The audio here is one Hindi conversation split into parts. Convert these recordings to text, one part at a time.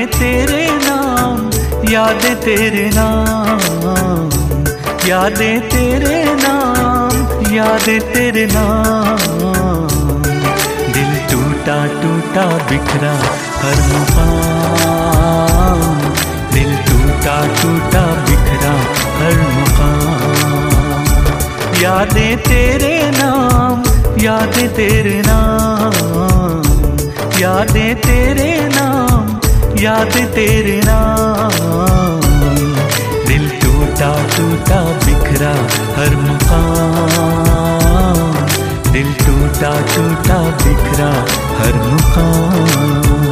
यादें तेरे नाम, यादें तेरे नाम, यादें तेरे नाम, यादें तेरे नाम। दिल टूटा टूटा बिखरा हर मुकाम, दिल टूटा टूटा बिखरा हर मुकाम। यादें तेरे नाम, यादें तेरे नाम, यादें तेरे नाम, यादें तेरे नाम। दिल टूटा टूटा बिखरा हर मुकाम, दिल टूटा टूटा बिखरा हर मुकाम।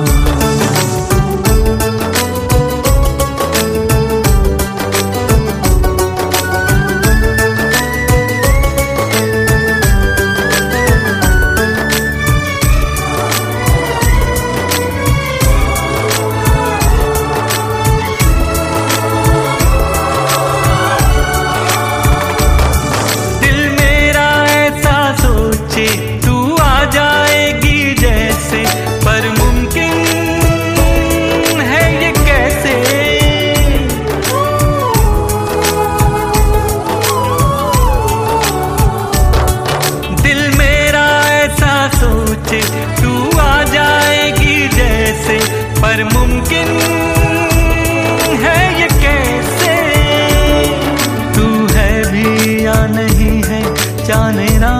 तू आ जाएगी जैसे, पर मुमकिन है ये कैसे। दिल मेरा ऐसा सोचे तू आ जाएगी जैसे, पर मुमकिन है ये कैसे। तू है भी या नहीं है जाने ना,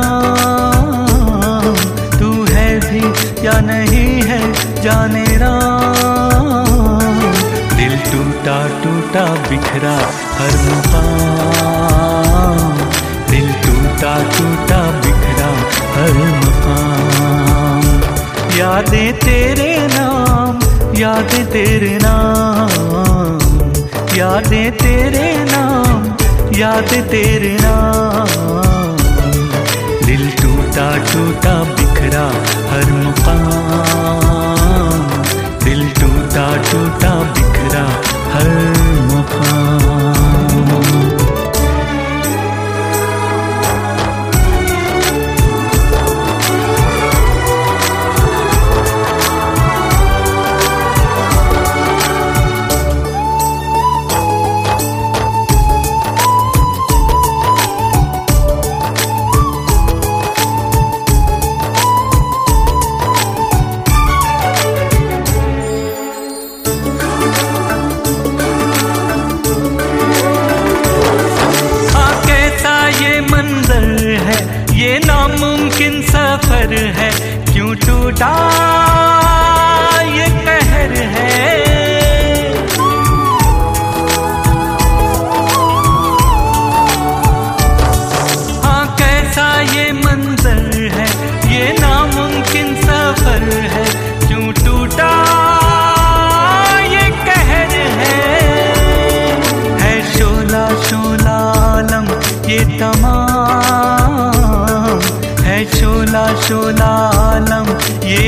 या नहीं है जाने राम। दिल टूटा टूटा बिखरा हर मुकाम, दिल टूटा टूटा बिखरा हर मुकाम। यादें तेरे नाम, यादें तेरे नाम, यादें तेरे नाम, यादें तेरे नाम। दिल टूटा टूटा बिखरा हर मुकाम, दिल टूटा टूटा बिखरा हर मुकाम। ये नामुमकिन सफर है, क्यों टूटा ये कहर है। हाँ कैसा ये मंजर है, ये नामुमकिन सफर है, क्यों टूटा ये कहर है शोला शोला आलम ये तमाम, है शोला शोला आलम ये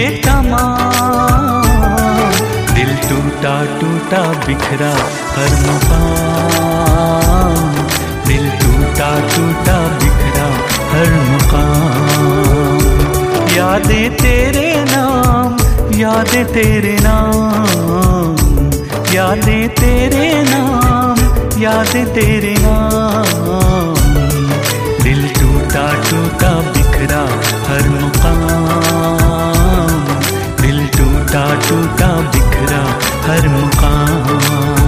तमाम। दिल टूटा टूटा बिखरा हर मुकाम, दिल टूटा टूटा बिखरा हर मुकाम। यादें तेरे नाम, यादें तेरे नाम, यादें तेरे नाम, यादें तेरे नाम। दिल टूटा टूटा बिखरा हर मुकाम, दिल टूटा टूटा बिखरा हर मुकाम।